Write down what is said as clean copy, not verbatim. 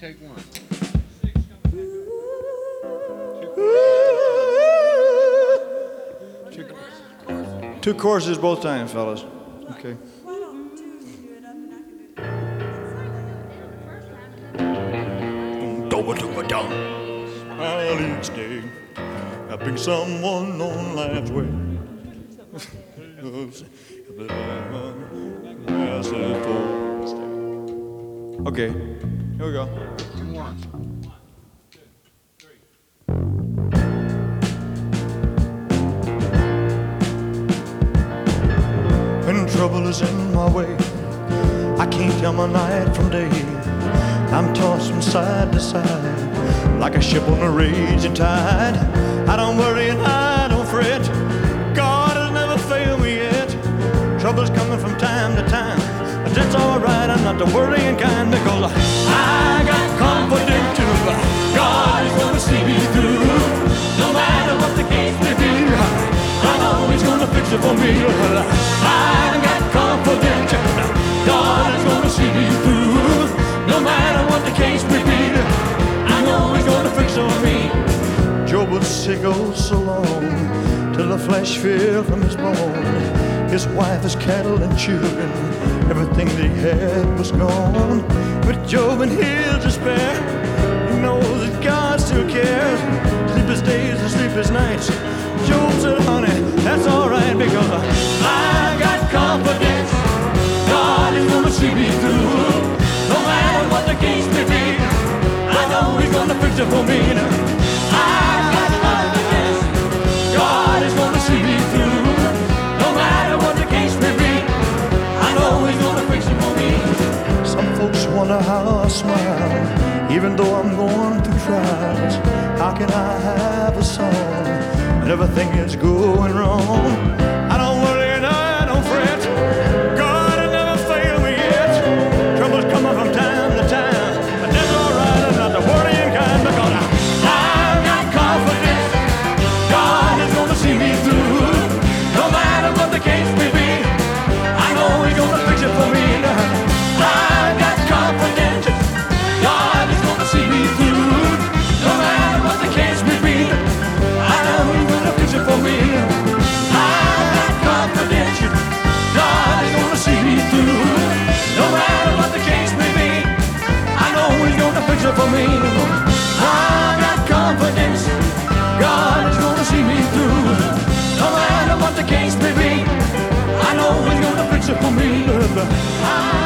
take one. Two choruses both times, fellas. Okay. I'll each day I bring someone on life's way. Okay, here we go. 2, 1. When trouble is in my way, I can't tell my night from day. I'm tossed from side to side like a ship on a raging tide. I don't worry and I don't fret. God has never failed me yet. Trouble's coming from time to time, but it's alright, I'm not the worrying kind, because I got confidence too. God is gonna see me through, no matter what the case may be. I know He's gonna fix it for me. I got confidence. God is gonna see me through, no matter what the case may be. I know He's gonna fix it for me. Job was sick oh so long, till the flesh fell from his bone. His wife, his cattle and children, everything they had was gone. But Job in his despair, he knows that God still cares. Sleepless days and sleepless nights. Job said, honey, that's alright, because I got confidence. God is gonna see me through, no matter what the case may be. I know He's gonna fix it for me. I got confidence. God is gonna see me through, no matter what the case may be. I know He's gonna fix it for me. Some folks wonder how I smile, even though I'm going through trials. How can I have a song when everything is going wrong? I don't worry and I don't fret. God has never failed me yet. Trouble's coming from time to time, but that's alright, I'm not the worrying kind, because I've got confidence. God is gonna see me through, no matter what the case may be. I know He's gonna fix it for me. I've got confidence. God is gonna see me through, no matter what the case may be. I know He's gonna fix it for me. I've got confidence. God is gonna see me through, no matter what the case may be. I know He's gonna fix it for me. I've got confidence. God is gonna see me through, no matter what the case may be. I know He's gonna fix it for me.